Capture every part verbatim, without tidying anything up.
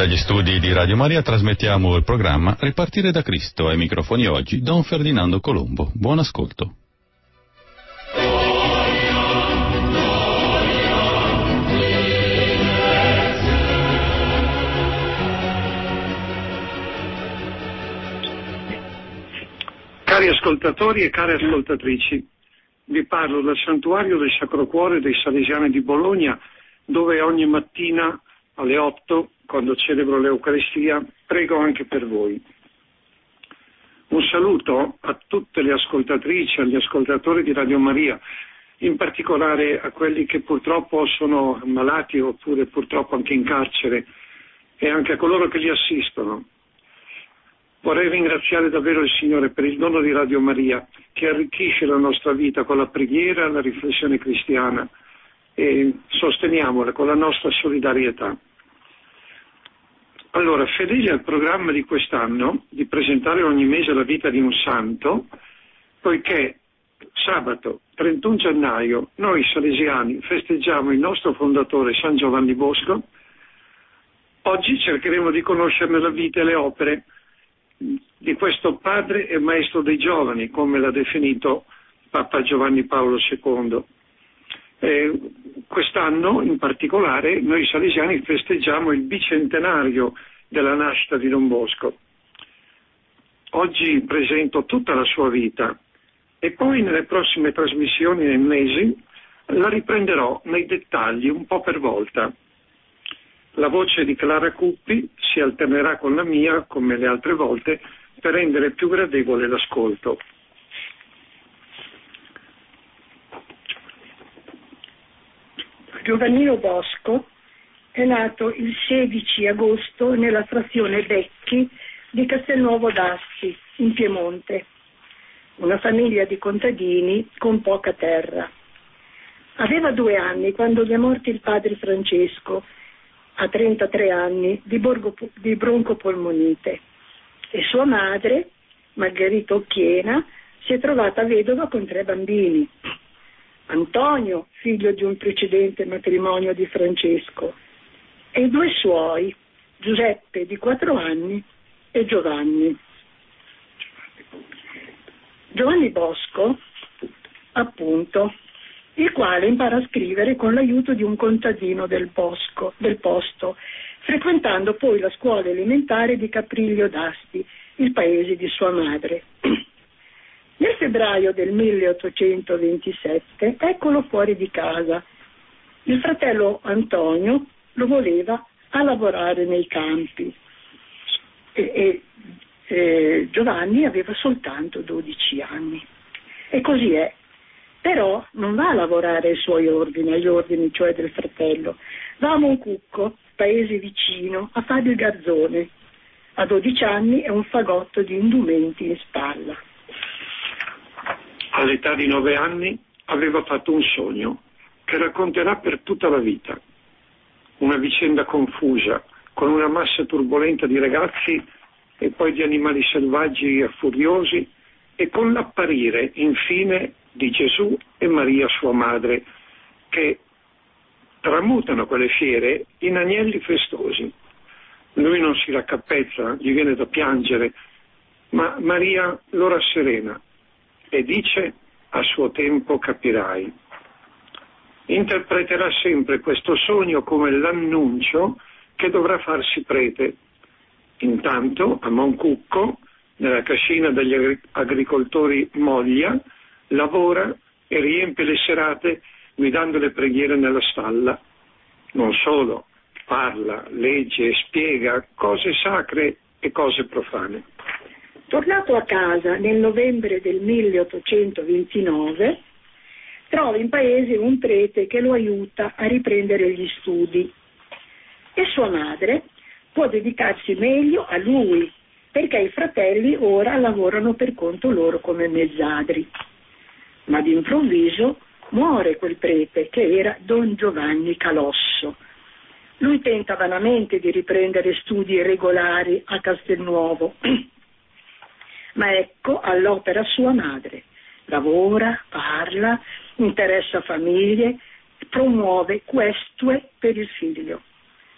Dagli studi di Radio Maria trasmettiamo il programma Ripartire da Cristo. Ai microfoni oggi Don Ferdinando Colombo. Buon ascolto. Cari ascoltatori e care ascoltatrici, vi parlo dal Santuario del Sacro Cuore dei Salesiani di Bologna, dove ogni mattina alle otto, quando celebro l'Eucaristia, prego anche per voi. Un saluto a tutte le ascoltatrici, agli ascoltatori di Radio Maria, in particolare a quelli che purtroppo sono malati oppure purtroppo anche in carcere, e anche a coloro che li assistono. Vorrei ringraziare davvero il Signore per il dono di Radio Maria, che arricchisce la nostra vita con la preghiera e la riflessione cristiana, e sosteniamola con la nostra solidarietà. Allora, fedeli al programma di quest'anno di presentare ogni mese la vita di un santo, poiché sabato trentuno gennaio noi salesiani festeggiamo il nostro fondatore San Giovanni Bosco, oggi cercheremo di conoscerne la vita e le opere di questo padre e maestro dei giovani, come l'ha definito Papa Giovanni Paolo secondo. Eh, quest'anno in particolare noi salesiani festeggiamo il bicentenario della nascita di Don Bosco. Oggi presento tutta la sua vita e poi nelle prossime trasmissioni nei mesi la riprenderò nei dettagli un po' per volta. La voce di Clara Cuppi si alternerà con la mia, come le altre volte, per rendere più gradevole l'ascolto. Giovannino Bosco è nato il sedici agosto nella frazione Becchi di Castelnuovo d'Asti, in Piemonte, una famiglia di contadini con poca terra. Aveva due anni quando gli è morto il padre Francesco, a trentatré anni, di, borgo, di broncopolmonite, e sua madre, Margherita Occhiena, si è trovata vedova con tre bambini. Antonio, figlio di un precedente matrimonio di Francesco, e i due suoi, Giuseppe di quattro anni e Giovanni. Giovanni Bosco, appunto, il quale impara a scrivere con l'aiuto di un contadino del, bosco, del posto, frequentando poi la scuola elementare di Capriglio d'Asti, il paese di sua madre. Nel febbraio del milleottocentoventisette, eccolo fuori di casa. Il fratello Antonio lo voleva a lavorare nei campi e, e, e Giovanni aveva soltanto dodici anni. E così è. Però non va a lavorare ai suoi ordini, agli ordini cioè del fratello, va a Moncucco, paese vicino, a fare il garzone. A dodici anni è un fagotto di indumenti in spalla. All'età di nove anni aveva fatto un sogno che racconterà per tutta la vita. Una vicenda confusa, con una massa turbolenta di ragazzi e poi di animali selvaggi e furiosi, e con l'apparire, infine, di Gesù e Maria sua madre, che tramutano quelle fiere in agnelli festosi. Lui non si raccappezza, gli viene da piangere, ma Maria lo rasserena e dice: a suo tempo capirai. Interpreterà sempre questo sogno come l'annuncio che dovrà farsi prete. Intanto a Moncucco, nella cascina degli agricoltori Moglia, lavora e riempie le serate guidando le preghiere nella stalla. Non solo, parla, legge e spiega cose sacre e cose profane. Tornato a casa nel novembre del milleottocentoventinove, trova in paese un prete che lo aiuta a riprendere gli studi e sua madre può dedicarsi meglio a lui, perché i fratelli ora lavorano per conto loro come mezzadri. Ma d'improvviso muore quel prete, che era Don Giovanni Calosso. Lui tenta vanamente di riprendere studi regolari a Castelnuovo, ma ecco all'opera sua madre. Lavora, parla, interessa famiglie, promuove questue per il figlio.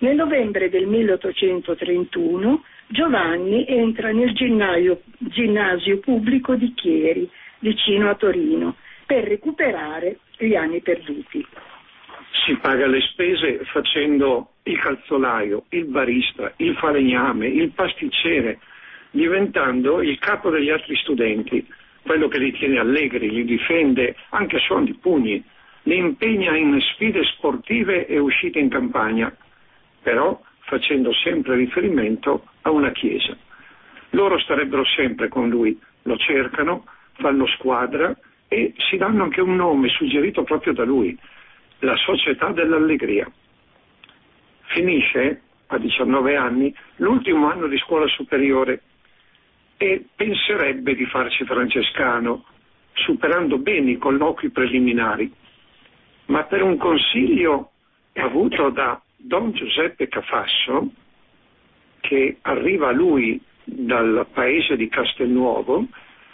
Nel novembre del milleottocentotrentuno Giovanni entra nel ginnasio, ginnasio pubblico di Chieri, vicino a Torino, per recuperare gli anni perduti. Si paga le spese facendo il calzolaio, il barista, il falegname, il pasticcere, diventando il capo degli altri studenti, quello che li tiene allegri, li difende anche a suon di pugni, li impegna in sfide sportive e uscite in campagna, però facendo sempre riferimento a una chiesa. Loro starebbero sempre con lui, lo cercano, fanno squadra e si danno anche un nome suggerito proprio da lui, la Società dell'Allegria. Finisce a diciannove anni l'ultimo anno di scuola superiore e penserebbe di farsi francescano, superando bene i colloqui preliminari, ma per un consiglio avuto da Don Giuseppe Cafasso, che arriva a lui dal paese di Castelnuovo,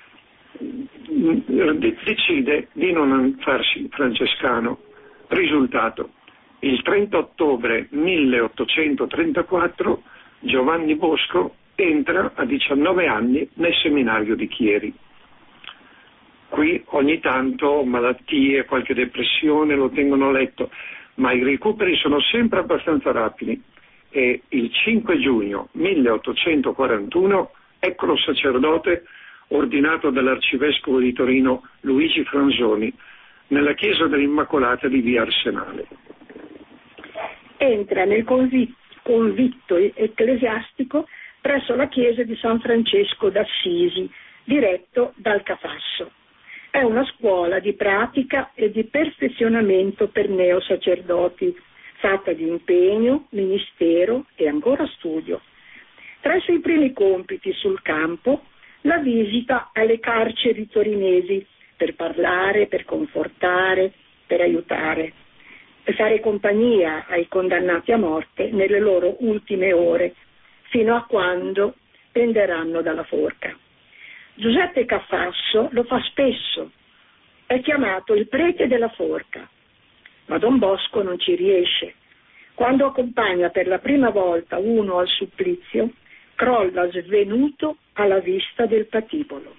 decide di non farsi francescano. Risultato: il trenta ottobre milleottocentotrentaquattro Giovanni Bosco entra a diciannove anni nel seminario di Chieri. Qui ogni tanto malattie, qualche depressione lo tengono a letto, ma i recuperi sono sempre abbastanza rapidi e il cinque giugno milleottocentoquarantuno eccolo sacerdote ordinato dall'arcivescovo di Torino Luigi Franzoni nella chiesa dell'Immacolata di via Arsenale. Entra nel convitto, convitto ecclesiastico presso la chiesa di San Francesco d'Assisi, diretto dal Cafasso. È una scuola di pratica e di perfezionamento per neosacerdoti, fatta di impegno, ministero e ancora studio. Tra i suoi primi compiti sul campo, la visita alle carceri torinesi per parlare, per confortare, per aiutare, per fare compagnia ai condannati a morte nelle loro ultime ore, fino a quando penderanno dalla forca. Giuseppe Cafasso lo fa spesso, è chiamato il prete della forca, ma Don Bosco non ci riesce. Quando accompagna per la prima volta uno al supplizio, crolla svenuto alla vista del patibolo.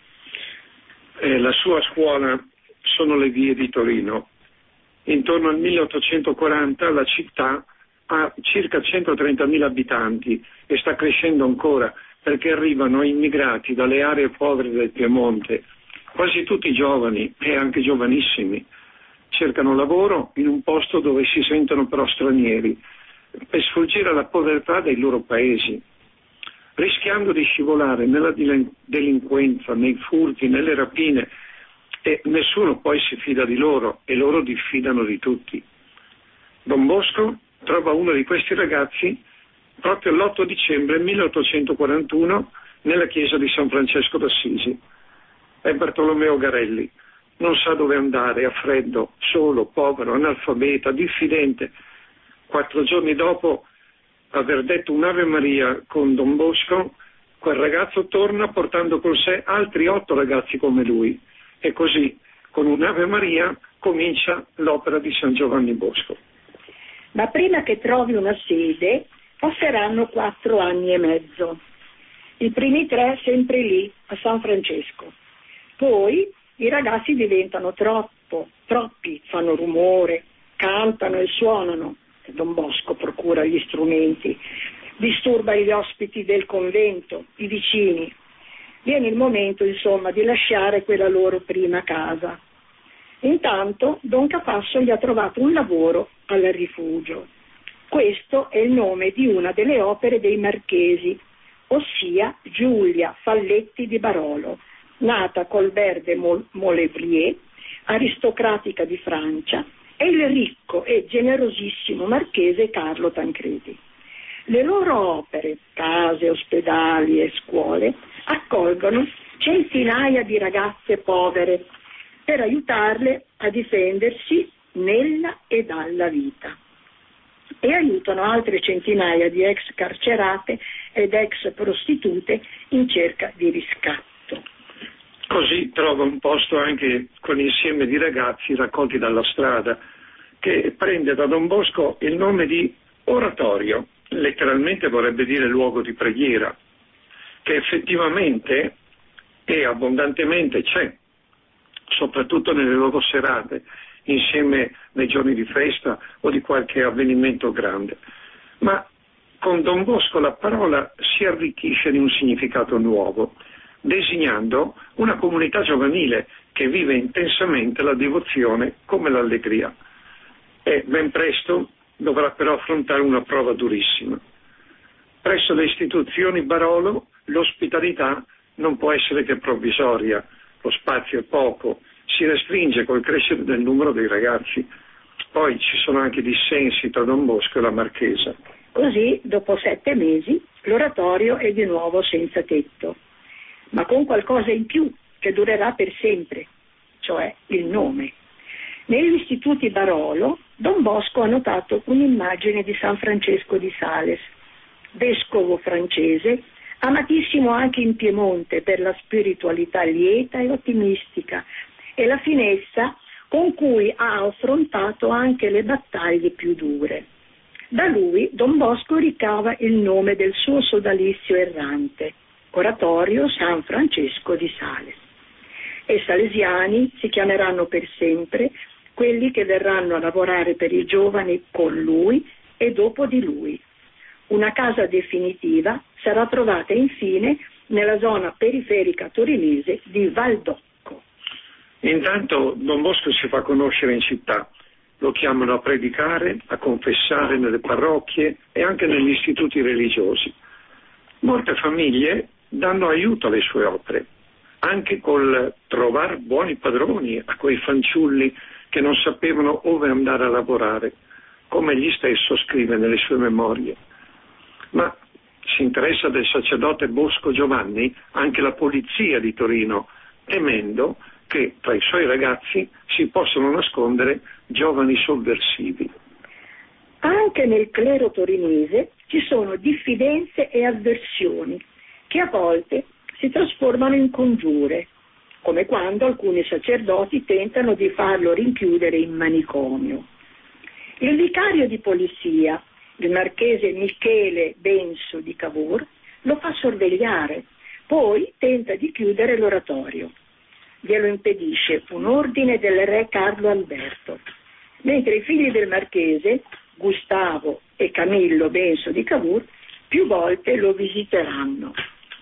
Eh, la sua scuola sono le vie di Torino. Intorno al milleottocentoquaranta la città ha circa centotrentamila abitanti e sta crescendo ancora perché arrivano immigrati dalle aree povere del Piemonte, quasi tutti giovani e anche giovanissimi. Cercano lavoro in un posto dove si sentono però stranieri, per sfuggire alla povertà dei loro paesi, rischiando di scivolare nella delinquenza, nei furti, nelle rapine, e nessuno poi si fida di loro e loro diffidano di tutti. Don Bosco trova uno di questi ragazzi proprio l'otto dicembre milleottocentoquarantuno nella chiesa di San Francesco d'Assisi. È Bartolomeo Garelli, non sa dove andare, ha freddo, solo, povero, analfabeta, diffidente. Quattro giorni dopo aver detto un'Ave Maria con Don Bosco, quel ragazzo torna portando con sé altri otto ragazzi come lui e così con un'Ave Maria comincia l'opera di San Giovanni Bosco. Ma prima che trovi una sede passeranno quattro anni e mezzo. I primi tre sempre lì, a San Francesco. Poi i ragazzi diventano troppo, troppi, fanno rumore, cantano e suonano. Don Bosco procura gli strumenti, disturba gli ospiti del convento, i vicini. Viene il momento, insomma, di lasciare quella loro prima casa. Intanto Don Cafasso gli ha trovato un lavoro al rifugio. Questo è il nome di una delle opere dei Marchesi, ossia Giulia Falletti di Barolo, nata Colbert de Molebrier, aristocratica di Francia, e il ricco e generosissimo marchese Carlo Tancredi. Le loro opere, case, ospedali e scuole, accolgono centinaia di ragazze povere per aiutarle a difendersi nella e dalla vita. E aiutano altre centinaia di ex carcerate ed ex prostitute in cerca di riscatto. Così trova un posto anche quell'insieme di ragazzi raccolti dalla strada, che prende da Don Bosco il nome di Oratorio, letteralmente vorrebbe dire luogo di preghiera, che effettivamente e abbondantemente c'è, soprattutto nelle loro serate, insieme nei giorni di festa o di qualche avvenimento grande. Ma con Don Bosco la parola si arricchisce di un significato nuovo, designando una comunità giovanile che vive intensamente la devozione come l'allegria. E ben presto dovrà però affrontare una prova durissima. Presso le istituzioni Barolo l'ospitalità non può essere che provvisoria, lo spazio è poco, si restringe col crescere del numero dei ragazzi. Poi ci sono anche dissensi tra Don Bosco e la Marchesa. Così, dopo sette mesi, l'oratorio è di nuovo senza tetto, ma con qualcosa in più che durerà per sempre, cioè il nome. Negli istituti Barolo, Don Bosco ha notato un'immagine di San Francesco di Sales, vescovo francese, amatissimo anche in Piemonte per la spiritualità lieta e ottimistica e la finezza con cui ha affrontato anche le battaglie più dure. Da lui Don Bosco ricava il nome del suo sodalizio errante, Oratorio San Francesco di Sales. E salesiani si chiameranno per sempre quelli che verranno a lavorare per i giovani con lui e dopo di lui. Una casa definitiva sarà trovata infine nella zona periferica torinese di Valdocco. Intanto Don Bosco si fa conoscere in città, lo chiamano a predicare, a confessare nelle parrocchie e anche negli istituti religiosi. Molte famiglie danno aiuto alle sue opere, anche col trovare buoni padroni a quei fanciulli che non sapevano dove andare a lavorare, come egli stesso scrive nelle sue memorie. Ma si interessa del sacerdote Bosco Giovanni anche la polizia di Torino, temendo che tra i suoi ragazzi si possono nascondere giovani sovversivi. Anche nel clero torinese ci sono diffidenze e avversioni che a volte si trasformano in congiure, come quando alcuni sacerdoti tentano di farlo rinchiudere in manicomio. Il vicario di polizia, il marchese Michele Benso di Cavour, lo fa sorvegliare, poi tenta di chiudere l'oratorio. Glielo impedisce un ordine del re Carlo Alberto, mentre i figli del marchese, Gustavo e Camillo Benso di Cavour, più volte lo visiteranno.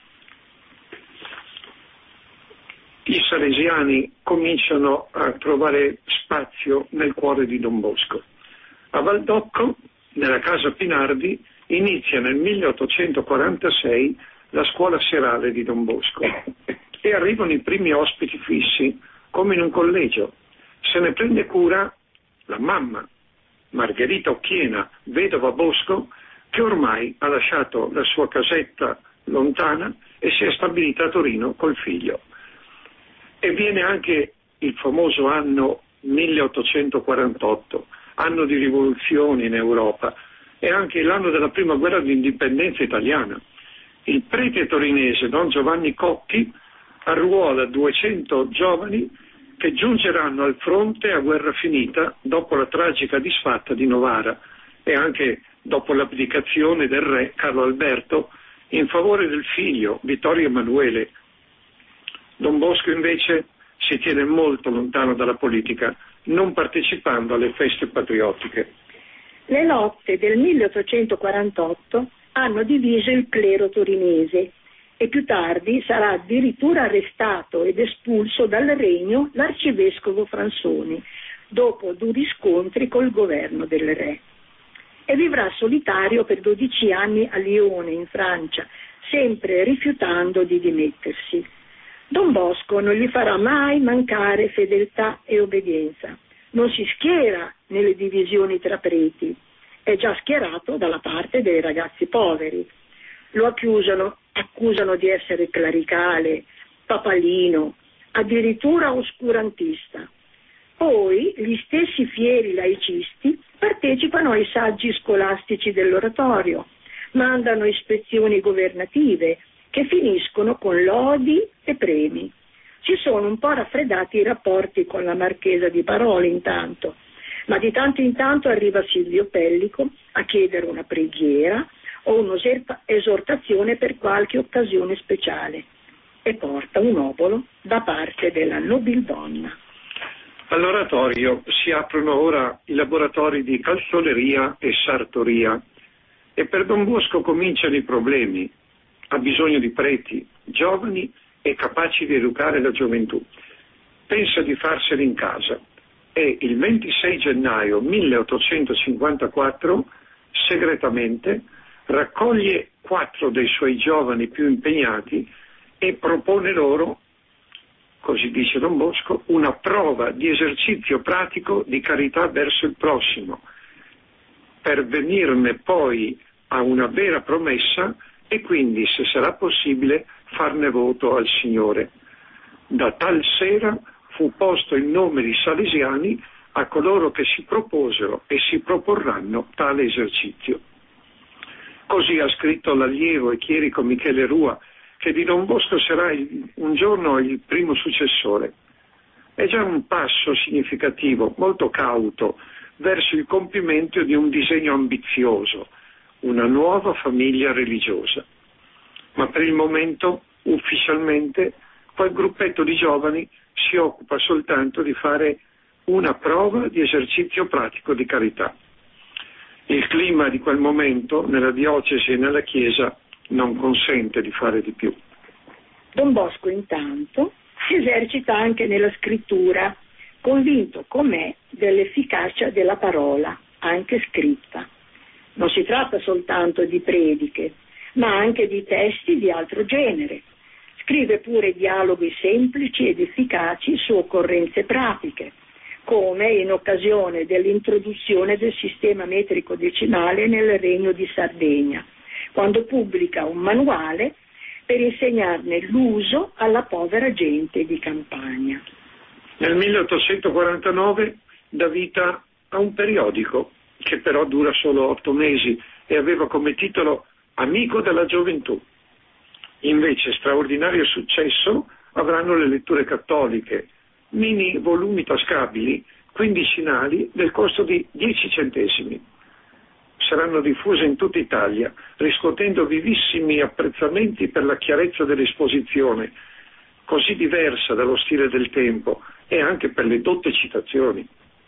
I salesiani cominciano a trovare spazio nel cuore di Don Bosco. A Valdocco, nella casa Pinardi, inizia nel milleottocentoquarantasei la scuola serale di Don Bosco e arrivano i primi ospiti fissi, come in un collegio. Se ne prende cura la mamma, Margherita Occhiena, vedova Bosco, che ormai ha lasciato la sua casetta lontana e si è stabilita a Torino col figlio. E viene anche il famoso anno milleottocentoquarantotto, anno di rivoluzione in Europa, e anche l'anno della prima guerra di indipendenza italiana. Il prete torinese Don Giovanni Cocchi arruola duecento giovani che giungeranno al fronte a guerra finita dopo la tragica disfatta di Novara e anche dopo l'abdicazione del re Carlo Alberto in favore del figlio Vittorio Emanuele. Don Bosco invece si tiene molto lontano dalla politica, non partecipando alle feste patriottiche. Le lotte del milleottocentoquarantotto hanno diviso il clero torinese e più tardi sarà addirittura arrestato ed espulso dal regno l'arcivescovo Fransoni, dopo duri scontri col governo del re. E vivrà solitario per dodici anni a Lione, in Francia, sempre rifiutando di dimettersi. Don Bosco non gli farà mai mancare fedeltà e obbedienza. Non si schiera nelle divisioni tra preti, è già schierato dalla parte dei ragazzi poveri. Lo accusano, accusano di essere clericale, papalino, addirittura oscurantista. Poi gli stessi fieri laicisti partecipano ai saggi scolastici dell'oratorio, mandano ispezioni governative che finiscono con lodi e premi. Si sono un po' raffreddati i rapporti con la marchesa di Barolo intanto, ma di tanto in tanto arriva Silvio Pellico a chiedere una preghiera, o un'esortazione per qualche occasione speciale, e porta un obolo da parte della nobildonna. All'oratorio si aprono ora i laboratori di calzoleria e sartoria e per Don Bosco cominciano i problemi. Ha bisogno di preti, giovani e capaci di educare la gioventù. Pensa di farseli in casa e il ventisei gennaio milleottocentocinquantaquattro segretamente raccoglie quattro dei suoi giovani più impegnati e propone loro, così dice Don Bosco, una prova di esercizio pratico di carità verso il prossimo, per venirne poi a una vera promessa e quindi, se sarà possibile, farne voto al Signore. Da tal sera fu posto il nome di Salesiani a coloro che si proposero e si proporranno tale esercizio. Così ha scritto l'allievo e chierico Michele Rua, che di Don Bosco sarà il, un giorno il primo successore. È già un passo significativo, molto cauto, verso il compimento di un disegno ambizioso, una nuova famiglia religiosa. Ma per il momento, ufficialmente, quel gruppetto di giovani si occupa soltanto di fare una prova di esercizio pratico di carità. Il clima di quel momento, nella diocesi e nella Chiesa, non consente di fare di più. Don Bosco intanto si esercita anche nella scrittura, convinto com'è dell'efficacia della parola, anche scritta. Non si tratta soltanto di prediche, ma anche di testi di altro genere. Scrive pure dialoghi semplici ed efficaci su occorrenze pratiche, come in occasione dell'introduzione del sistema metrico decimale nel Regno di Sardegna, quando pubblica un manuale per insegnarne l'uso alla povera gente di campagna. Nel milleottocentoquarantanove dà vita a un periodico che però dura solo otto mesi e aveva come titolo Amico della gioventù. Invece straordinario successo avranno le letture cattoliche, mini volumi tascabili, quindicinali, del costo di dieci centesimi. Saranno diffuse in tutta Italia, riscuotendo vivissimi apprezzamenti per la chiarezza dell'esposizione, così diversa dallo stile del tempo, e anche per le dotte citazioni.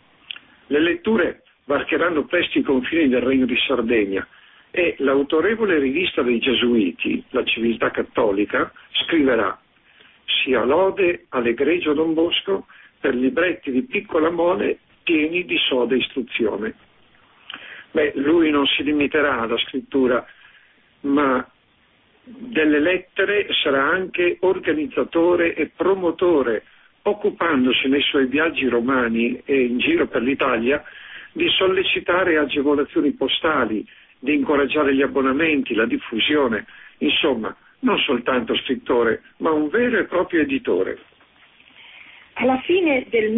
Le letture varcheranno presto i confini del Regno di Sardegna e l'autorevole rivista dei Gesuiti, la Civiltà Cattolica, scriverà: sia lode all'egregio Don Bosco per libretti di piccola mole pieni di soda istruzione. Beh, lui non si limiterà alla scrittura, ma delle lettere sarà anche organizzatore e promotore, occupandosi nei suoi viaggi romani e in giro per l'Italia di sollecitare agevolazioni postali, di incoraggiare gli abbonamenti, la diffusione, insomma, non soltanto scrittore, ma un vero e proprio editore. Alla fine del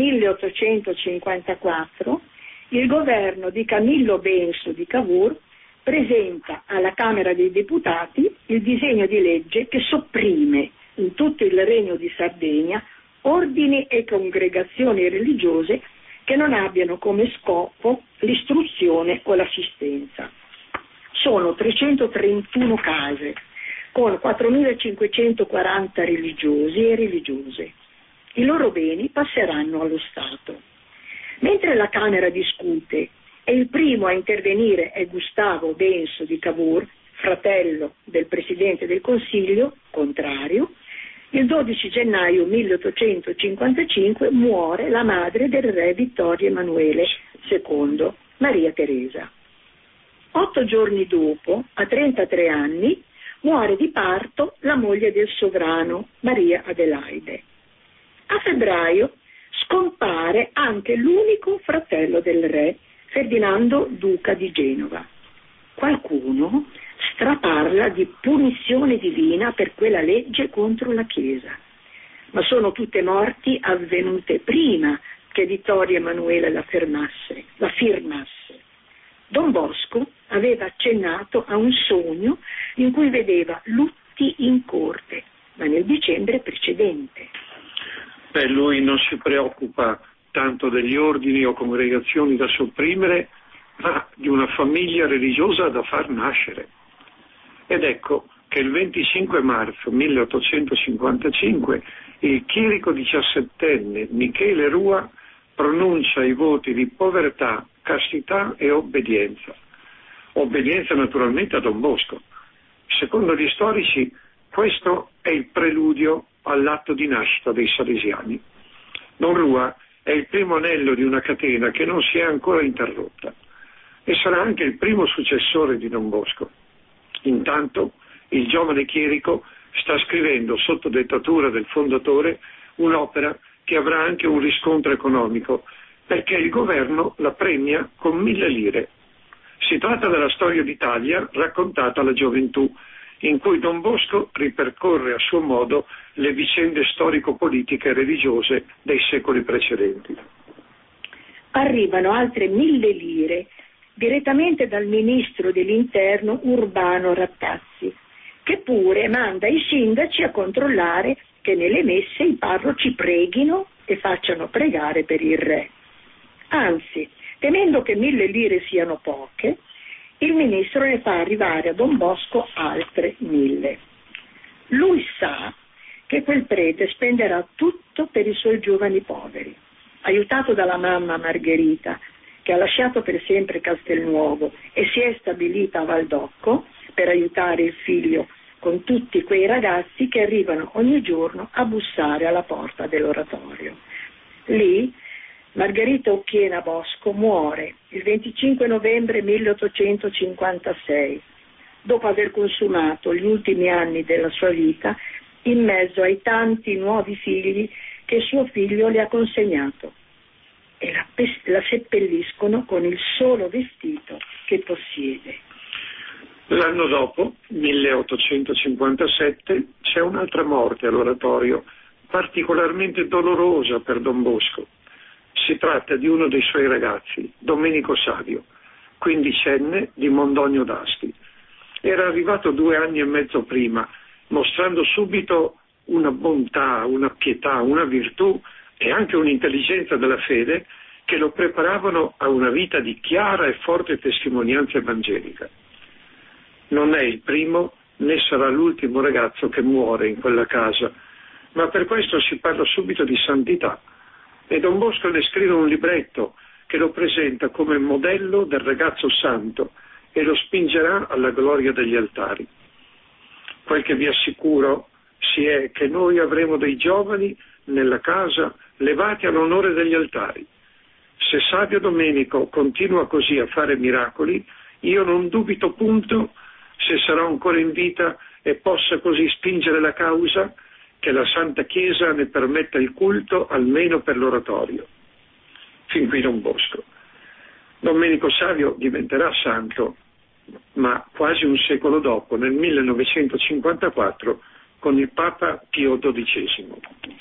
milleottocentocinquantaquattro il governo di Camillo Benso di Cavour presenta alla Camera dei Deputati il disegno di legge che sopprime in tutto il Regno di Sardegna ordini e congregazioni religiose che non abbiano come scopo l'istruzione o l'assistenza. Sono trecentotrentuno case con quattromilacinquecentoquaranta religiosi e religiose. I loro beni passeranno allo Stato. Mentre la Camera discute e il primo a intervenire è Gustavo Benso di Cavour, fratello del Presidente del Consiglio, contrario, il dodici gennaio milleottocentocinquantacinque muore la madre del re Vittorio Emanuele secondo, Maria Teresa. Otto giorni dopo, a trentatré anni, muore di parto la moglie del sovrano, Maria Adelaide. A febbraio scompare anche l'unico fratello del re, Ferdinando Duca di Genova. Qualcuno straparla di punizione divina per quella legge contro la Chiesa, ma sono tutte morti avvenute prima che Vittorio Emanuele la firmasse. La firmasse. Don Bosco aveva accennato a un sogno in cui vedeva lutti in corte, ma nel dicembre precedente. Beh, lui non si preoccupa tanto degli ordini o congregazioni da sopprimere, ma di una famiglia religiosa da far nascere. Ed ecco che il venticinque marzo milleottocentocinquantacinque il chierico diciassettenne Michele Rua pronuncia i voti di povertà, castità e obbedienza. Obbedienza naturalmente a Don Bosco. Secondo gli storici questo è il preludio all'atto di nascita dei Salesiani. Don Rua è il primo anello di una catena che non si è ancora interrotta e sarà anche il primo successore di Don Bosco. Intanto il giovane chierico sta scrivendo sotto dettatura del fondatore un'opera che avrà anche un riscontro economico, perché il governo la premia con mille lire. Si tratta della storia d'Italia raccontata alla gioventù, in cui Don Bosco ripercorre a suo modo le vicende storico-politiche e religiose dei secoli precedenti. Arrivano altre mille lire direttamente dal ministro dell'Interno Urbano Rattazzi, che pure manda i sindaci a controllare che nelle messe i parroci preghino e facciano pregare per il re. Anzi, temendo che mille lire siano poche, il ministro ne fa arrivare a Don Bosco altre mille. Lui sa che quel prete spenderà tutto per i suoi giovani poveri. Aiutato dalla mamma Margherita, che ha lasciato per sempre Castelnuovo e si è stabilita a Valdocco per aiutare il figlio con tutti quei ragazzi che arrivano ogni giorno a bussare alla porta dell'oratorio. Lì Margherita Occhiena Bosco muore il venticinque novembre milleottocentocinquantasei, dopo aver consumato gli ultimi anni della sua vita in mezzo ai tanti nuovi figli che suo figlio le ha consegnato, e la, la seppelliscono con il solo vestito che possiede. L'anno dopo, milleottocentocinquantasette, c'è un'altra morte all'oratorio, particolarmente dolorosa per Don Bosco. Si tratta di uno dei suoi ragazzi, Domenico Savio, quindicenne di Mondogno d'Asti. Era arrivato due anni e mezzo prima, mostrando subito una bontà, una pietà, una virtù e anche un'intelligenza della fede che lo preparavano a una vita di chiara e forte testimonianza evangelica. Non è il primo né sarà l'ultimo ragazzo che muore in quella casa, ma per questo si parla subito di santità, e Don Bosco ne scrive un libretto che lo presenta come modello del ragazzo santo e lo spingerà alla gloria degli altari. Quel che vi assicuro si è che noi avremo dei giovani nella casa levati all'onore degli altari. Se Savio Domenico continua così a fare miracoli, io non dubito punto se sarà ancora in vita e possa così spingere la causa che la Santa Chiesa ne permetta il culto almeno per l'oratorio. Fin qui Don Bosco. Domenico Savio diventerà santo, ma quasi un secolo dopo, nel millenovecentocinquantaquattro, con il Papa Pio dodicesimo.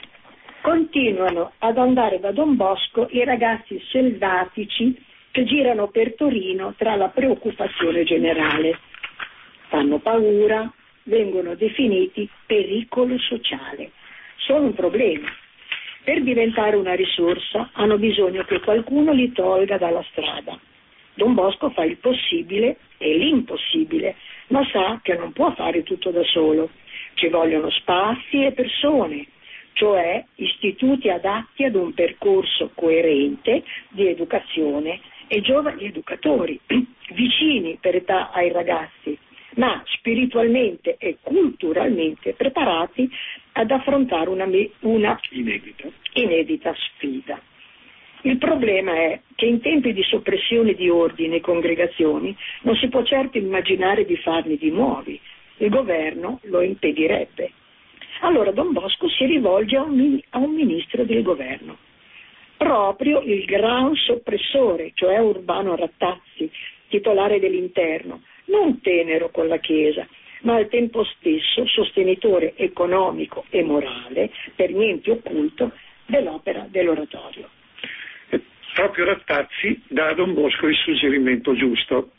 Continuano ad andare da Don Bosco i ragazzi selvatici che girano per Torino tra la preoccupazione generale. Fanno paura, vengono definiti pericolo sociale. Sono un problema. Per diventare una risorsa hanno bisogno che qualcuno li tolga dalla strada. Don Bosco fa il possibile e l'impossibile, ma sa che non può fare tutto da solo. Ci vogliono spazi e persone, cioè istituti adatti ad un percorso coerente di educazione e giovani educatori, vicini per età ai ragazzi, ma spiritualmente e culturalmente preparati ad affrontare una, una inedita. inedita sfida. Il problema è che in tempi di soppressione di ordini e congregazioni non si può certo immaginare di farne di nuovi. Il governo lo impedirebbe. Allora Don Bosco si rivolge a un, a un ministro del governo, proprio il gran soppressore, cioè Urbano Rattazzi, titolare dell'Interno, non tenero con la Chiesa, ma al tempo stesso sostenitore economico e morale, per niente occulto, dell'opera dell'oratorio. Proprio Rattazzi dà a Don Bosco il suggerimento giusto.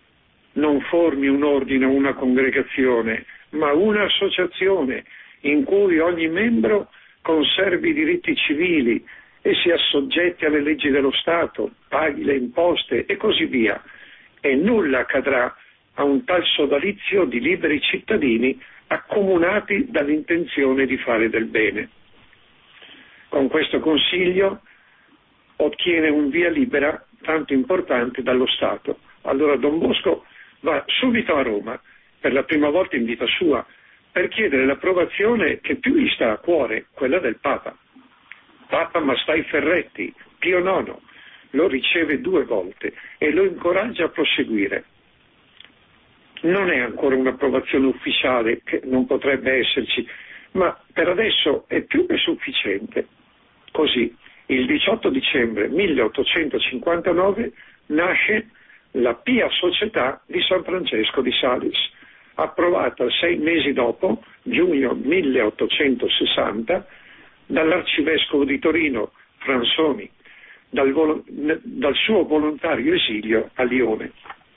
Non formi un ordine o una congregazione, ma un'associazione in cui ogni membro conservi i diritti civili e si assoggetti alle leggi dello Stato, paghi le imposte e così via. E nulla accadrà a un tal sodalizio di liberi cittadini accomunati dall'intenzione di fare del bene. Con questo consiglio ottiene un via libera tanto importante dallo Stato. Allora Don Bosco va subito a Roma, per la prima volta in vita sua, per chiedere l'approvazione che più gli sta a cuore, quella del Papa. Papa Mastai Ferretti, Pio nono, lo riceve due volte e lo incoraggia a proseguire. Non è ancora un'approvazione ufficiale, che non potrebbe esserci, ma per adesso è più che sufficiente. Così, il diciotto dicembre milleottocentocinquantanove nasce la Pia Società di San Francesco di Sales, approvata sei mesi dopo, giugno milleottocentosessanta, dall'arcivescovo di Torino Fransoni, dal, volo- dal suo volontario esilio a Lione.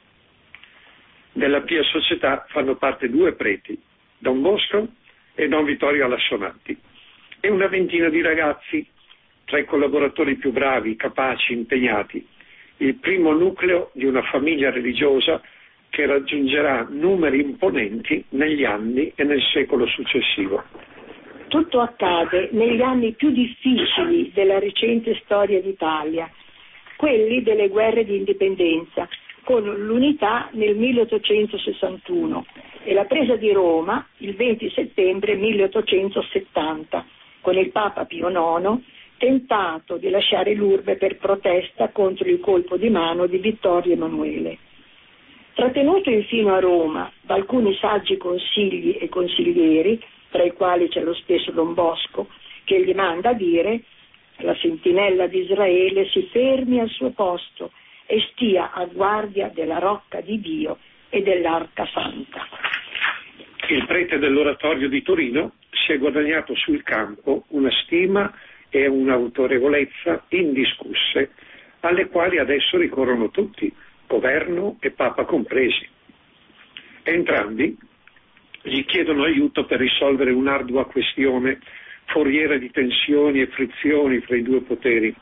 Della Pia Società fanno parte due preti, Don Bosco e Don Vittorio Alassonatti, e una ventina di ragazzi, tra i collaboratori più bravi, capaci, impegnati, il primo nucleo di una famiglia religiosa che raggiungerà numeri imponenti negli anni e nel secolo successivo. Tutto accade negli anni più difficili della recente storia d'Italia, quelli delle guerre di indipendenza, con l'unità nel milleottocentosessantuno e la presa di Roma il venti settembre milleottocentosettanta, con il Papa Pio nono tentato di lasciare l'urbe per protesta contro il colpo di mano di Vittorio Emanuele. Trattenuto infino a Roma da alcuni saggi consigli e consiglieri, tra i quali c'è lo stesso Don Bosco, che gli manda a dire: la sentinella di Israele si fermi al suo posto e stia a guardia della rocca di Dio e dell'Arca Santa. Il prete dell'oratorio di Torino si è guadagnato sul campo una stima e un'autorevolezza indiscusse, alle quali adesso ricorrono tutti, governo e Papa compresi. Entrambi gli chiedono aiuto per risolvere un'ardua questione, foriera di tensioni e frizioni fra i due poteri.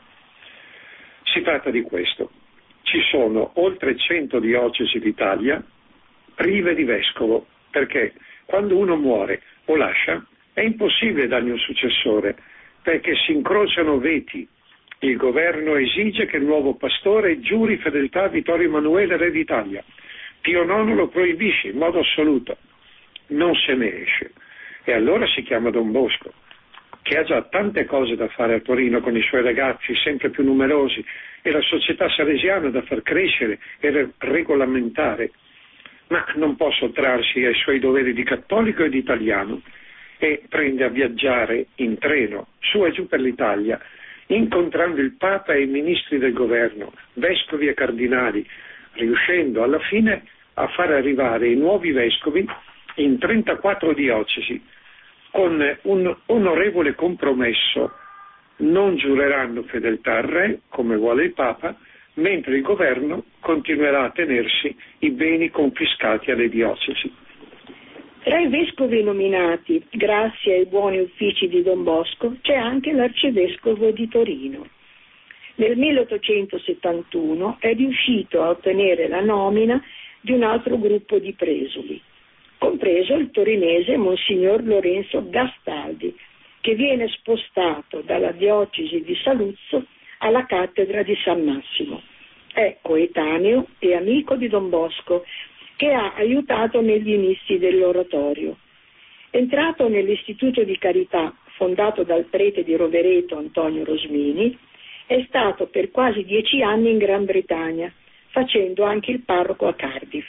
Si tratta di questo. Ci sono oltre cento diocesi d'Italia prive di vescovo, perché quando uno muore o lascia è impossibile dargli un successore, perché si incrociano veti. Il governo esige che il nuovo pastore giuri fedeltà a Vittorio Emanuele, re d'Italia. Pio nono lo proibisce in modo assoluto. Non se ne esce. E allora si chiama Don Bosco, che ha già tante cose da fare a Torino con i suoi ragazzi sempre più numerosi e la società salesiana da far crescere e re- regolamentare, ma non può sottrarsi ai suoi doveri di cattolico e di italiano, e prende a viaggiare in treno su e giù per l'Italia, incontrando il Papa e i ministri del governo, vescovi e cardinali, riuscendo alla fine a far arrivare i nuovi vescovi in trentaquattro diocesi, con un onorevole compromesso: non giureranno fedeltà al re, come vuole il Papa, mentre il governo continuerà a tenersi i beni confiscati alle diocesi. Tra i vescovi nominati, grazie ai buoni uffici di Don Bosco, c'è anche l'arcivescovo di Torino. Nel milleottocentosettantuno è riuscito a ottenere la nomina di un altro gruppo di presuli, compreso il torinese Monsignor Lorenzo Gastaldi, che viene spostato dalla diocesi di Saluzzo alla cattedra di San Massimo. È coetaneo e amico di Don Bosco, che ha aiutato negli inizi dell'oratorio. Entrato nell'Istituto di Carità, fondato dal prete di Rovereto Antonio Rosmini, è stato per quasi dieci anni in Gran Bretagna, facendo anche il parroco a Cardiff.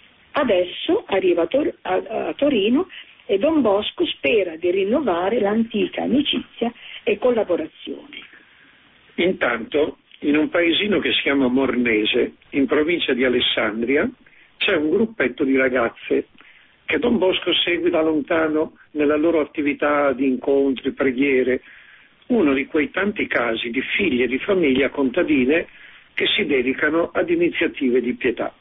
Adesso arriva a, Tor- a, a Torino e Don Bosco spera di rinnovare l'antica amicizia e collaborazione. Intanto, in un paesino che si chiama Mornese, in provincia di Alessandria, c'è un gruppetto di ragazze che Don Bosco segue da lontano nella loro attività di incontri, preghiere, uno di quei tanti casi di figlie di famiglia contadine che si dedicano ad iniziative di pietà.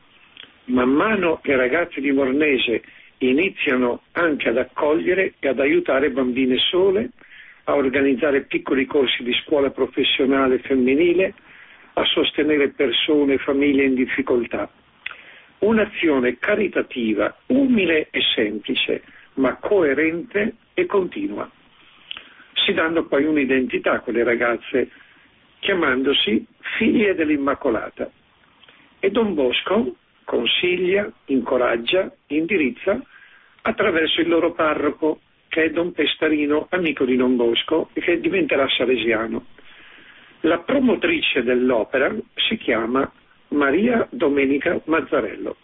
Man mano che i ragazzi di Mornese iniziano anche ad accogliere e ad aiutare bambine sole, a organizzare piccoli corsi di scuola professionale femminile, a sostenere persone e famiglie in difficoltà. un'azione caritativa, umile e semplice, ma coerente e continua, si dando poi un'identità a quelle ragazze, chiamandosi figlie dell'Immacolata. E Don Bosco consiglia, incoraggia, indirizza attraverso il loro parroco, che è Don Pestarino, amico di Don Bosco e che diventerà salesiano. La promotrice dell'opera si chiama Maria Domenica Mazzarello.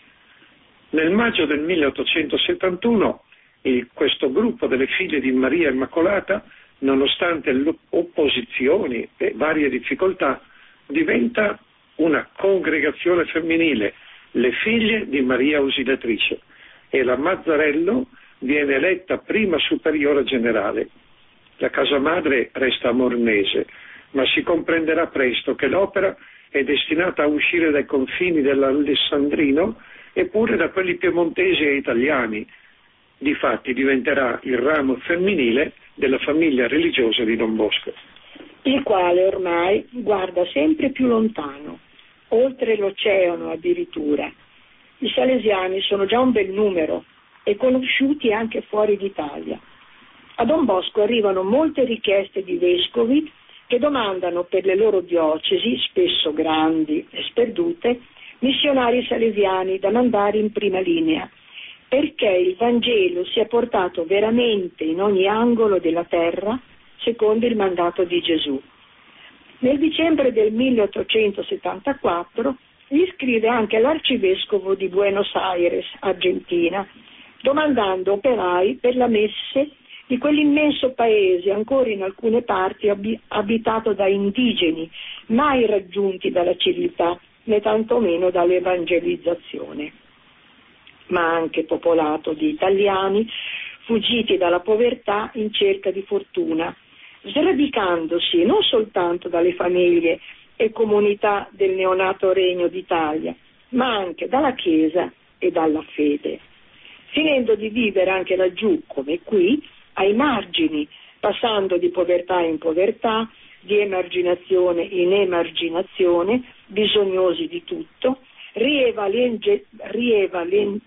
Nel maggio del milleottocentosettantuno il, questo gruppo delle figlie di Maria Immacolata, nonostante le opposizioni e varie difficoltà, diventa una congregazione femminile, le figlie di Maria Ausiliatrice, e la Mazzarello viene eletta prima superiore generale. La casa madre resta a Mornese, ma si comprenderà presto che l'opera è destinata a uscire dai confini dell'Alessandrino eppure da quelli piemontesi e italiani. Difatti diventerà il ramo femminile della famiglia religiosa di Don Bosco, il quale ormai guarda sempre più lontano, oltre l'oceano addirittura. I salesiani sono già un bel numero e conosciuti anche fuori d'Italia. A Don Bosco arrivano molte richieste di vescovi che domandano per le loro diocesi, spesso grandi e sperdute, missionari salesiani da mandare in prima linea, perché il Vangelo sia portato veramente in ogni angolo della terra, secondo il mandato di Gesù. Nel dicembre del milleottocentosettantaquattro gli scrive anche l'arcivescovo di Buenos Aires, Argentina, domandando operai per la messe di quell'immenso paese ancora in alcune parti ab- abitato da indigeni, mai raggiunti dalla civiltà né tantomeno dall'evangelizzazione, ma anche popolato di italiani fuggiti dalla povertà in cerca di fortuna, sradicandosi non soltanto dalle famiglie e comunità del neonato Regno d'Italia, ma anche dalla Chiesa e dalla fede, finendo di vivere anche laggiù, come qui, ai margini, passando di povertà in povertà, di emarginazione in emarginazione, bisognosi di tutto, rievangel- rievangel-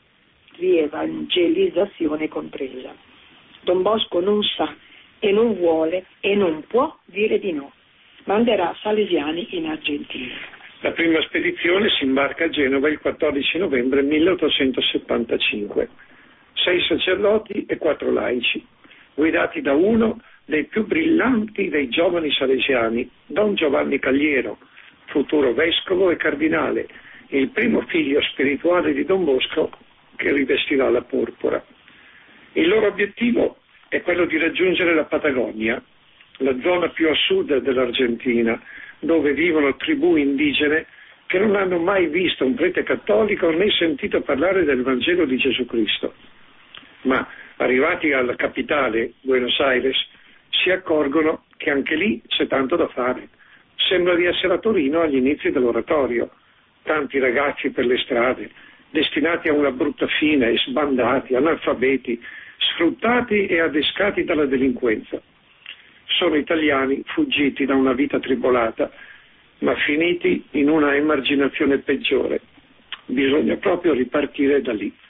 rievangelizzazione compresa. Don Bosco non sa e non vuole e non può dire di no. Manderà salesiani in Argentina. La prima spedizione si imbarca a Genova il quattordici novembre milleottocentosettantacinque. Sei sacerdoti e quattro laici, guidati da uno dei più brillanti dei giovani salesiani, Don Giovanni Cagliero, futuro vescovo e cardinale, il primo figlio spirituale di Don Bosco che rivestirà la purpura. Il loro obiettivo è quello di raggiungere la Patagonia, la zona più a sud dell'Argentina, dove vivono tribù indigene che non hanno mai visto un prete cattolico né sentito parlare del Vangelo di Gesù Cristo. Ma arrivati alla capitale, Buenos Aires, si accorgono che anche lì c'è tanto da fare. Sembra di essere a Torino agli inizi dell'oratorio. Tanti ragazzi per le strade, destinati a una brutta fine, sbandati, analfabeti, sfruttati e adescati dalla delinquenza. Sono italiani fuggiti da una vita tribolata, ma finiti in una emarginazione peggiore. Bisogna proprio ripartire da lì.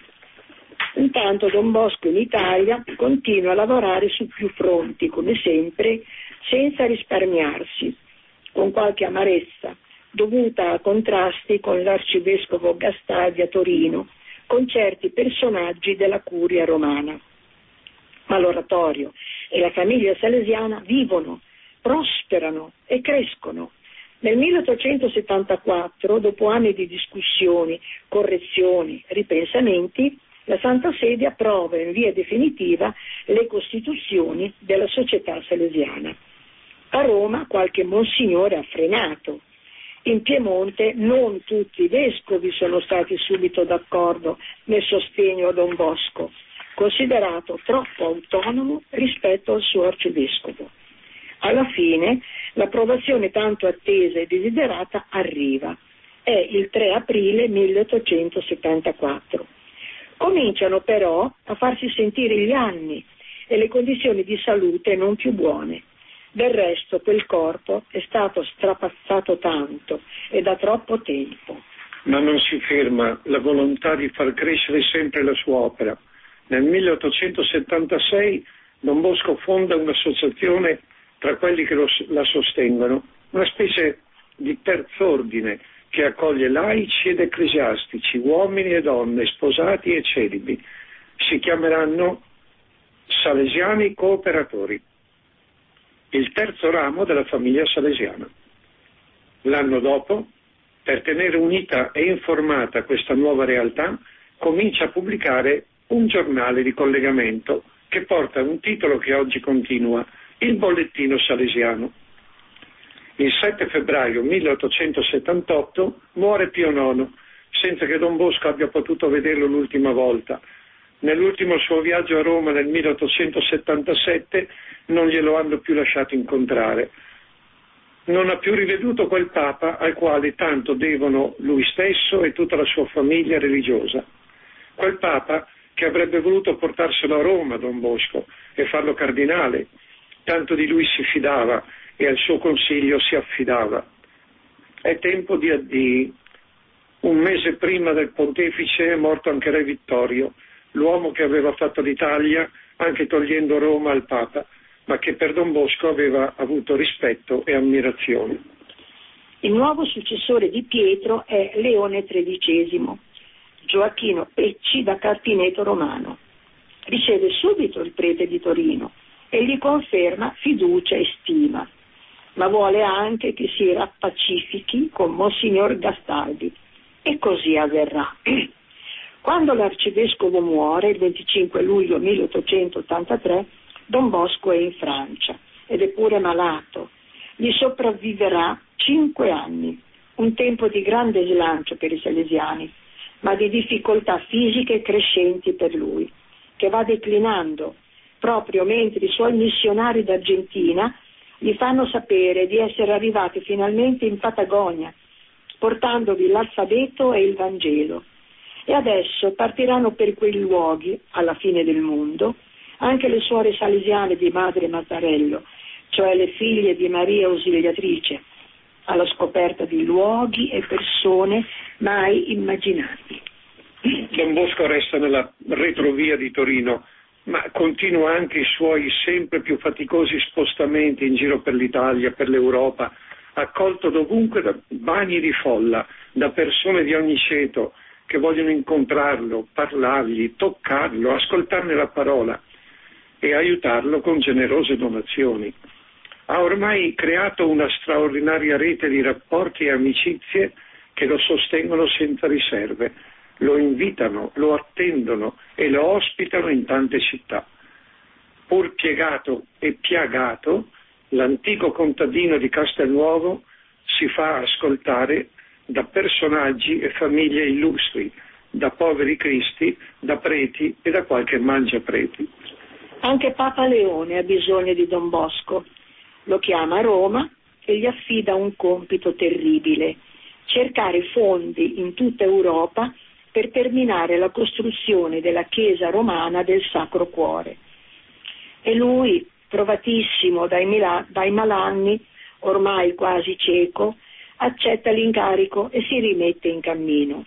Intanto Don Bosco in Italia continua a lavorare su più fronti, come sempre, senza risparmiarsi, con qualche amarezza, dovuta a contrasti con l'arcivescovo Gastaldi a Torino, con certi personaggi della curia romana. Ma l'oratorio e la famiglia salesiana vivono, prosperano e crescono. Nel milleottocentosettantaquattro, dopo anni di discussioni, correzioni, ripensamenti, la Santa Sede approva in via definitiva le costituzioni della Società Salesiana. A Roma qualche monsignore ha frenato. In Piemonte non tutti i vescovi sono stati subito d'accordo nel sostegno a Don Bosco, considerato troppo autonomo rispetto al suo arcivescovo. Alla fine l'approvazione tanto attesa e desiderata arriva. È il tre aprile milleottocentosettantaquattro. Cominciano però a farsi sentire gli anni e le condizioni di salute non più buone. Del resto quel corpo è stato strapazzato tanto e da troppo tempo. Ma non si ferma la volontà di far crescere sempre la sua opera. Nel milleottocentosettantasei Don Bosco fonda un'associazione tra quelli che lo, la sostengono, una specie di terz'ordine che accoglie laici ed ecclesiastici, uomini e donne, sposati e celibi. Si chiameranno Salesiani Cooperatori, il terzo ramo della famiglia salesiana. L'anno dopo, per tenere unita e informata questa nuova realtà, comincia a pubblicare un giornale di collegamento che porta un titolo che oggi continua, il Bollettino Salesiano. Il sette febbraio milleottocentosettantotto muore Pio nono, senza che Don Bosco abbia potuto vederlo l'ultima volta. Nell'ultimo suo viaggio a Roma nel milleottocentosettantasette non glielo hanno più lasciato incontrare. Non ha più riveduto quel Papa al quale tanto devono lui stesso e tutta la sua famiglia religiosa. Quel Papa che avrebbe voluto portarselo a Roma, Don Bosco, e farlo cardinale, tanto di lui si fidava e al suo consiglio si affidava. È tempo di addii. Un mese prima del pontefice è morto anche Re Vittorio, l'uomo che aveva fatto l'Italia anche togliendo Roma al Papa, ma che per Don Bosco aveva avuto rispetto e ammirazione. Il nuovo successore di Pietro è Leone tredicesimo, Gioacchino Pecci da Carpineto Romano. Riceve subito il prete di Torino e gli conferma fiducia e stima, ma vuole anche che si rappacifichi con Monsignor Gastaldi, e così avverrà. Quando l'arcivescovo muore, il venticinque luglio milleottocentottantatré, Don Bosco è in Francia ed è pure malato. Gli sopravviverà cinque anni, un tempo di grande slancio per i salesiani, ma di difficoltà fisiche crescenti per lui, che va declinando proprio mentre i suoi missionari d'Argentina gli fanno sapere di essere arrivati finalmente in Patagonia, portandovi l'alfabeto e il Vangelo. E adesso partiranno per quei luoghi, alla fine del mondo, anche le suore salesiane di Madre Mattarello, cioè le figlie di Maria Ausiliatrice, alla scoperta di luoghi e persone mai immaginabili. Don Bosco resta nella retrovia di Torino, ma continua anche i suoi sempre più faticosi spostamenti in giro per l'Italia, per l'Europa, accolto dovunque da bagni di folla, da persone di ogni ceto che vogliono incontrarlo, parlargli, toccarlo, ascoltarne la parola e aiutarlo con generose donazioni. Ha ormai creato una straordinaria rete di rapporti e amicizie che lo sostengono senza riserve, lo invitano, lo attendono e lo ospitano in tante città. Pur piegato e piagato, l'antico contadino di Castelnuovo si fa ascoltare da personaggi e famiglie illustri, da poveri cristi, da preti e da qualche mangiapreti. Anche Papa Leone ha bisogno di Don Bosco. Lo chiama a Roma e gli affida un compito terribile: cercare fondi in tutta Europa per terminare la costruzione della chiesa romana del Sacro Cuore. E lui, provatissimo dai, mila- dai malanni, ormai quasi cieco, accetta l'incarico e si rimette in cammino.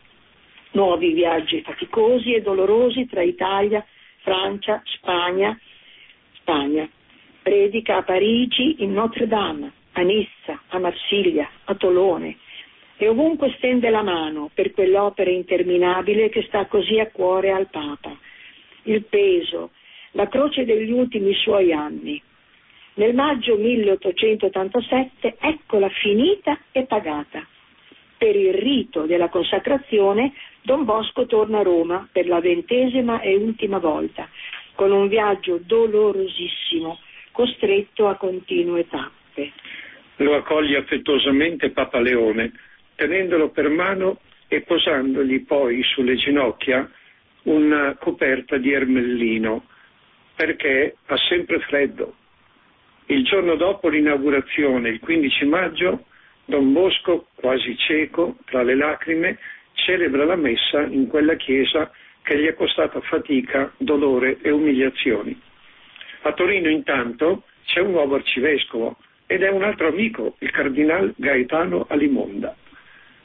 Nuovi viaggi faticosi e dolorosi tra Italia, Francia, Spagna, Spagna. Predica a Parigi, in Notre Dame, a Nizza, a Marsiglia, a Tolone, e ovunque stende la mano per quell'opera interminabile che sta così a cuore al Papa. Il peso, la croce degli ultimi suoi anni. Nel maggio milleottocentottantasette eccola finita e pagata. Per il rito della consacrazione Don Bosco torna a Roma per la ventesima e ultima volta, con un viaggio dolorosissimo, costretto a continue tappe. Lo accoglie affettuosamente Papa Leone, tenendolo per mano e posandogli poi sulle ginocchia una coperta di ermellino, perché ha sempre freddo. Il giorno dopo l'inaugurazione, il quindici maggio, Don Bosco, quasi cieco, tra le lacrime, celebra la messa in quella chiesa che gli è costata fatica, dolore e umiliazioni. A Torino intanto c'è un nuovo arcivescovo ed è un altro amico, il cardinal Gaetano Alimonda.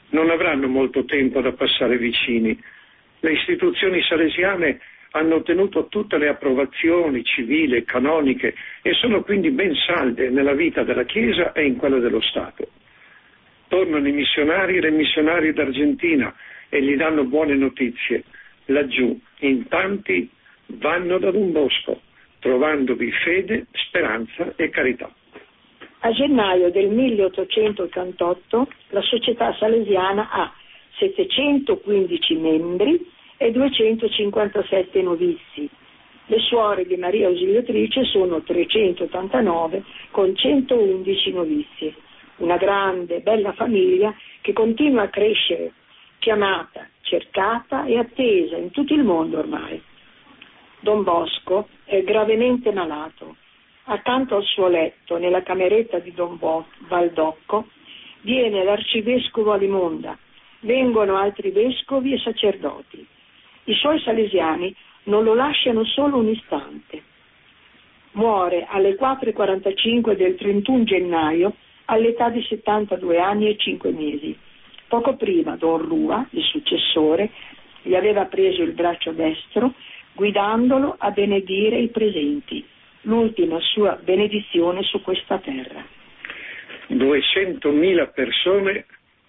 non avranno molto tempo da passare vicini. Le istituzioni salesiane hanno ottenuto tutte le approvazioni civili e canoniche e sono quindi ben salde nella vita della Chiesa e in quella dello Stato. Tornano i missionari e le missionarie d'Argentina e gli danno buone notizie. Laggiù in tanti vanno da Don Bosco, trovandovi fede, speranza e carità. A gennaio del milleottocentottantotto la Società Salesiana ha settecentoquindici membri e duecentocinquantasette novizi. Le suore di Maria Ausiliatrice sono trecentottantanove con centoundici novizi. Una grande, bella famiglia che continua a crescere, chiamata, cercata e attesa in tutto il mondo ormai. Don Bosco è gravemente malato. Accanto al suo letto, nella cameretta di Don Bo- Valdocco, viene l'arcivescovo Alimonda, vengono altri vescovi e sacerdoti. I suoi salesiani non lo lasciano solo un istante. Muore alle quattro e quarantacinque del trentuno gennaio all'età di settantadue anni e cinque mesi. Poco prima Don Rua, il successore, gli aveva preso il braccio destro, guidandolo a benedire i presenti, l'ultima sua benedizione su questa terra. duecentomila persone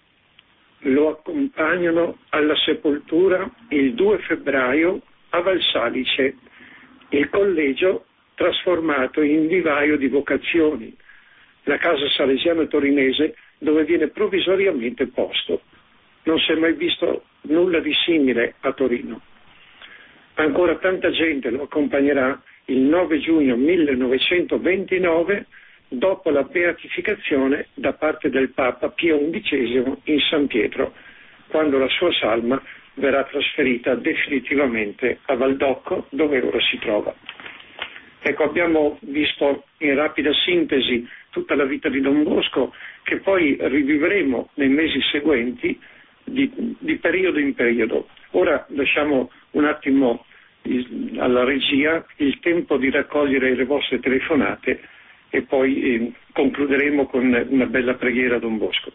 lo accompagnano alla sepoltura il due febbraio a Valsalice, il collegio trasformato in vivaio di vocazioni, la casa salesiana torinese dove viene provvisoriamente posto. Non si è mai visto nulla di simile a Torino. Ancora tanta gente lo accompagnerà il nove giugno millenovecentoventinove dopo la beatificazione da parte del Papa Pio undicesimo in San Pietro, quando la sua salma verrà trasferita definitivamente a Valdocco, dove ora si trova. Ecco, abbiamo visto in rapida sintesi tutta la vita di Don Bosco, che poi rivivremo nei mesi seguenti di, di periodo in periodo. Ora lasciamo un attimo il, alla regia il tempo di raccogliere le vostre telefonate e poi eh, concluderemo con una bella preghiera a Don Bosco.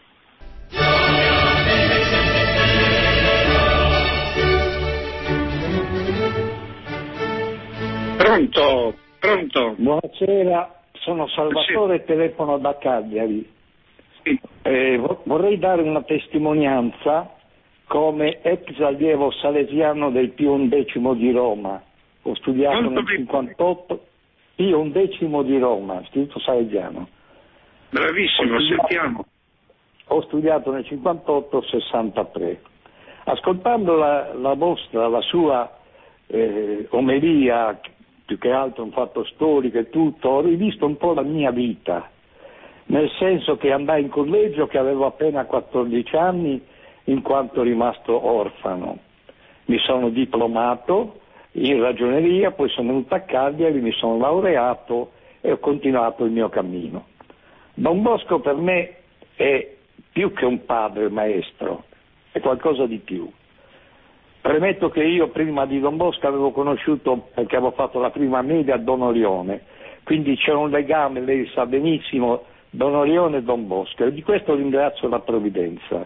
Pronto, pronto. Buonasera, sono Salvatore, sì. Telefono da Cagliari. Sì. Eh, vorrei dare una testimonianza come ex allievo salesiano del Pio undicesimo di Roma. Ho studiato Molto nel bene. cinquantotto, Pio undicesimo di Roma, istituto salesiano. Bravissimo, ho studiato, sentiamo. Ho studiato nel cinquantotto sessantatré. Ascoltando la, la vostra, la sua eh, omelia, più che altro un fatto storico e tutto, ho rivisto un po' la mia vita, nel senso che andai in collegio che avevo appena quattordici anni in quanto rimasto orfano. Mi sono diplomato in ragioneria, poi sono venuto a Cagliari, mi sono laureato e ho continuato il mio cammino. Don Bosco per me è più che un padre maestro, è qualcosa di più. Premetto che io prima di Don Bosco avevo conosciuto, perché avevo fatto la prima media a Don Orione, quindi c'è un legame, lei sa benissimo, Don Orione e Don Bosco, e di questo ringrazio la provvidenza.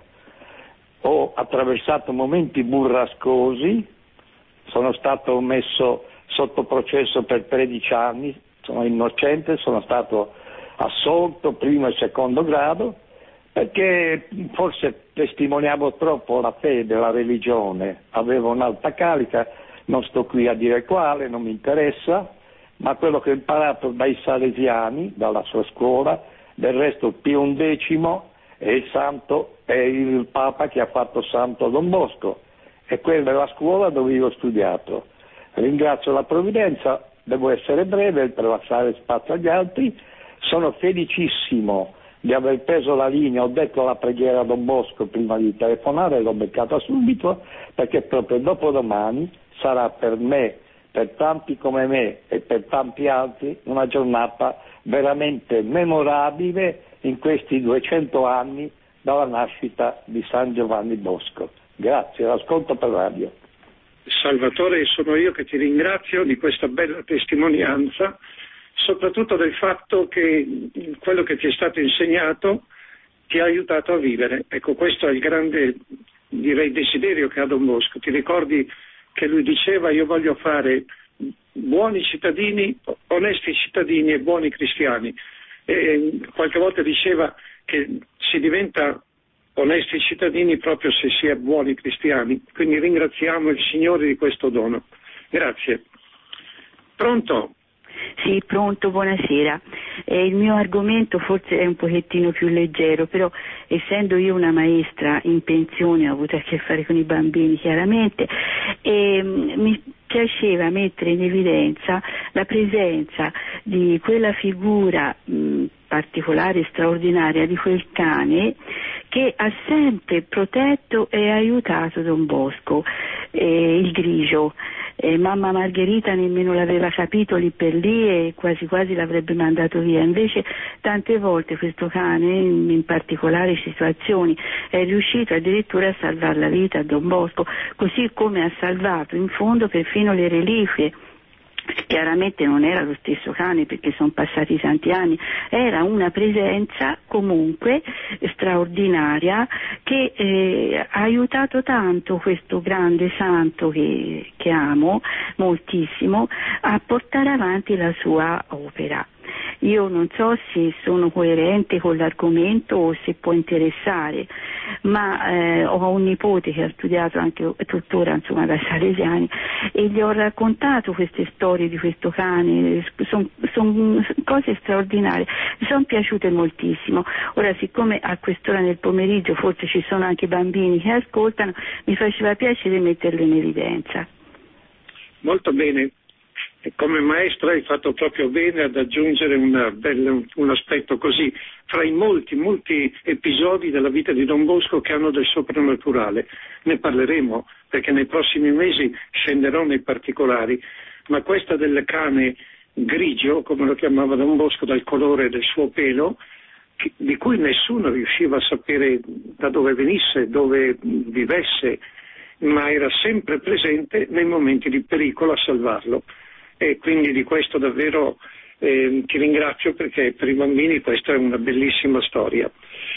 Ho attraversato momenti burrascosi, sono stato messo sotto processo per tredici anni, sono innocente, sono stato assolto primo e secondo grado, perché forse testimoniavo troppo la fede, la religione, avevo un'alta carica, non sto qui a dire quale, non mi interessa, ma quello che ho imparato dai salesiani, dalla sua scuola, del resto Pio undicesimo è il santo, è il Papa che ha fatto santo Don Bosco, e quella è la scuola dove io ho studiato. Ringrazio la provvidenza, devo essere breve per lasciare spazio agli altri, sono felicissimo di aver preso la linea, ho detto la preghiera a Don Bosco prima di telefonare, l'ho beccata subito, perché proprio dopodomani sarà per me, per tanti come me e per tanti altri, una giornata veramente memorabile in questi duecento anni dalla nascita di San Giovanni Bosco. Grazie, l'ascolto per radio. Salvatore, sono io che ti ringrazio di questa bella testimonianza, soprattutto del fatto che quello che ti è stato insegnato ti ha aiutato a vivere. Ecco, questo è il grande, direi, desiderio che ha Don Bosco. Ti ricordi che lui diceva: io voglio fare buoni cittadini, onesti cittadini e buoni cristiani. E qualche volta diceva che si diventa onesti cittadini proprio se si è buoni cristiani. Quindi ringraziamo il Signore di questo dono. Grazie. Pronto? Sì, pronto, buonasera. Eh, il mio argomento forse è un pochettino più leggero, però essendo io una maestra in pensione ho avuto a che fare con i bambini chiaramente, e mh, mi piaceva mettere in evidenza la presenza di quella figura mh, particolare, straordinaria, di quel cane che ha sempre protetto e aiutato Don Bosco, eh, il Grigio. Eh, mamma Margherita nemmeno l'aveva capito lì per lì e quasi quasi l'avrebbe mandato via. Invece tante volte questo cane, in, in particolari situazioni, è riuscito addirittura a salvare la vita a Don Bosco, così come ha salvato in fondo perfino le reliquie. Chiaramente non era lo stesso cane perché sono passati tanti anni, era una presenza comunque straordinaria che eh, ha aiutato tanto questo grande santo che, che amo moltissimo a portare avanti la sua opera. Io non so se sono coerente con l'argomento o se può interessare, ma eh, ho un nipote che ha studiato anche tuttora insomma dai Salesiani e gli ho raccontato queste storie di questo cane, sono son cose straordinarie, mi sono piaciute moltissimo. Ora, siccome a quest'ora nel pomeriggio forse ci sono anche bambini che ascoltano, mi faceva piacere metterlo in evidenza. Molto bene. E come maestra hai fatto proprio bene ad aggiungere una bella, un aspetto così, fra i molti, molti episodi della vita di Don Bosco che hanno del soprannaturale. Ne parleremo, perché nei prossimi mesi scenderò nei particolari, ma questa del cane grigio, come lo chiamava Don Bosco, dal colore del suo pelo, che, di cui nessuno riusciva a sapere da dove venisse, dove vivesse, ma era sempre presente nei momenti di pericolo a salvarlo. E quindi di questo davvero eh, ti ringrazio, perché per i bambini questa è una bellissima storia.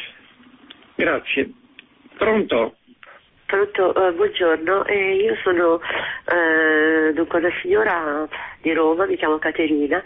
Grazie. Pronto? Pronto, uh, buongiorno, eh, io sono uh, dunque una signora di Roma, mi chiamo Caterina,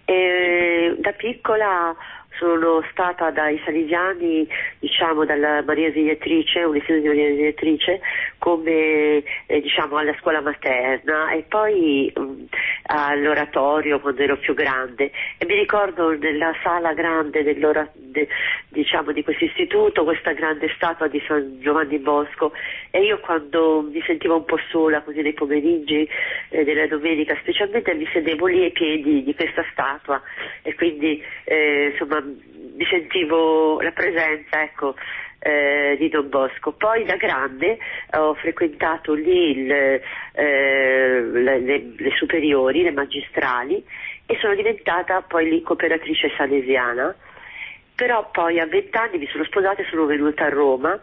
e da piccola sono stata dai Salesiani, diciamo dalla Maria Auxiliatrice, un istituto di Maria Auxiliatrice, come eh, diciamo alla scuola materna e poi mh, all'oratorio quando ero più grande, e mi ricordo nella sala grande dell'ora, de, diciamo di questo istituto questa grande statua di San Giovanni Bosco, e io quando mi sentivo un po' sola così nei pomeriggi eh, della domenica specialmente mi sedevo lì ai piedi di questa statua e quindi eh, insomma mi sentivo la presenza, ecco, eh, di Don Bosco. Poi da grande ho frequentato lì il, eh, le, le, le superiori, le magistrali, e sono diventata poi lì cooperatrice salesiana, però poi a vent'anni mi sono sposata e sono venuta a Roma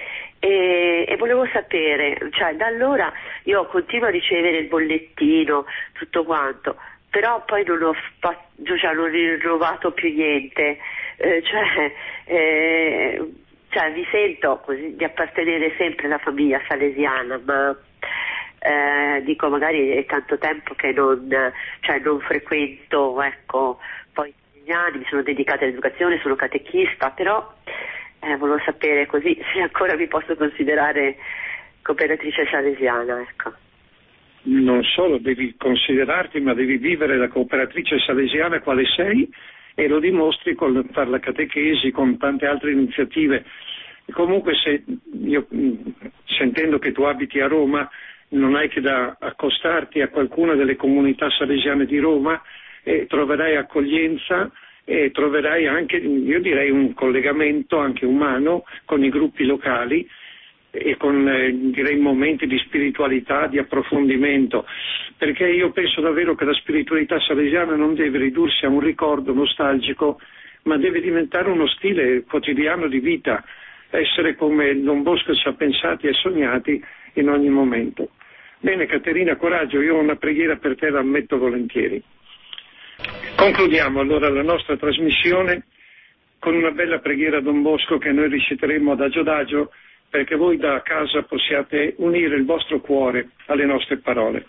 e, e volevo sapere, cioè da allora io continuo a ricevere il bollettino, tutto quanto, però poi non ho fatto, cioè non ho rinnovato più niente, eh, cioè, eh, cioè mi sento così di appartenere sempre alla famiglia salesiana, ma eh, dico magari è tanto tempo che non, cioè non frequento, ecco, poi negli anni mi sono dedicata all'educazione, sono catechista, però eh, volevo sapere così se ancora mi posso considerare cooperatrice salesiana, ecco. Non solo devi considerarti, ma devi vivere la cooperatrice salesiana quale sei, e lo dimostri con fare la catechesi, con tante altre iniziative. Comunque, se io, sentendo che tu abiti a Roma, non hai che da accostarti a qualcuna delle comunità salesiane di Roma e troverai accoglienza e troverai anche, io direi, un collegamento anche umano con i gruppi locali e con eh, direi momenti di spiritualità, di approfondimento, perché io penso davvero che la spiritualità salesiana non deve ridursi a un ricordo nostalgico, ma deve diventare uno stile quotidiano di vita, essere come Don Bosco ci ha pensati e sognati in ogni momento. Bene Caterina, coraggio, io ho una preghiera per te, la ammetto volentieri. Concludiamo allora la nostra trasmissione con una bella preghiera a Don Bosco che noi reciteremo adagio adagio, perché voi da casa possiate unire il vostro cuore alle nostre parole.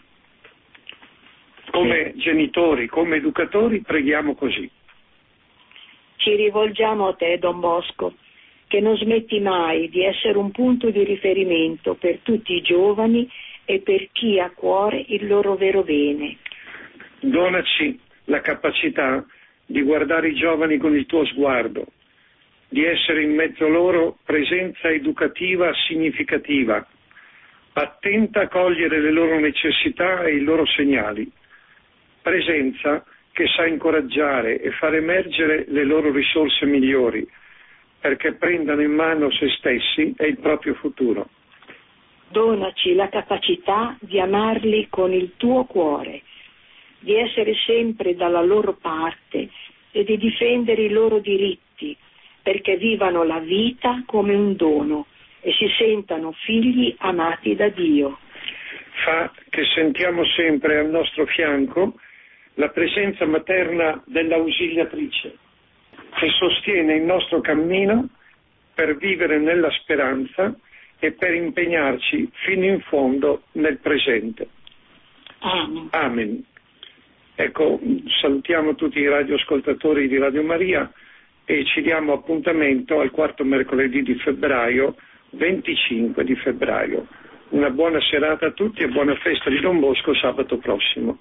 Come genitori, come educatori, preghiamo così. Ci rivolgiamo a te, Don Bosco, che non smetti mai di essere un punto di riferimento per tutti i giovani e per chi ha a cuore il loro vero bene. Donaci la capacità di guardare i giovani con il tuo sguardo, di essere in mezzo loro presenza educativa significativa, attenta a cogliere le loro necessità e i loro segnali, presenza che sa incoraggiare e far emergere le loro risorse migliori, perché prendano in mano se stessi e il proprio futuro. Donaci la capacità di amarli con il tuo cuore, di essere sempre dalla loro parte e di difendere i loro diritti, perché vivano la vita come un dono e si sentano figli amati da Dio. Fa che sentiamo sempre al nostro fianco la presenza materna dell'ausiliatrice, che sostiene il nostro cammino per vivere nella speranza e per impegnarci fino in fondo nel presente. Amen. Amen. Ecco, salutiamo tutti i radioascoltatori di Radio Maria e ci diamo appuntamento al quarto mercoledì di febbraio, venticinque di febbraio. Una buona serata a tutti e buona festa di Don Bosco sabato prossimo.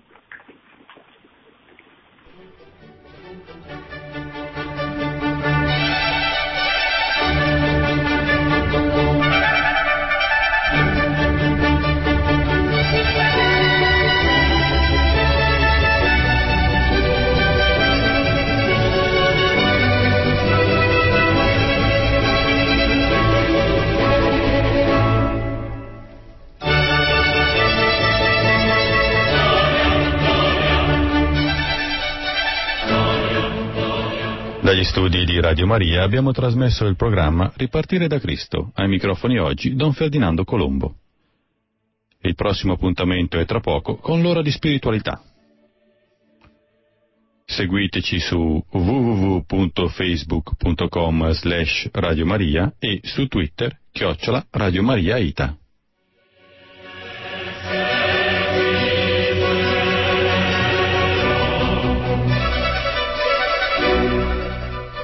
Dagli studi di Radio Maria abbiamo trasmesso il programma Ripartire da Cristo. Ai microfoni oggi Don Ferdinando Colombo. Il prossimo appuntamento è tra poco con l'ora di spiritualità. Seguiteci su w w w punto facebook punto com slash Radio Maria e su Twitter chiocciola Radio Maria Ita.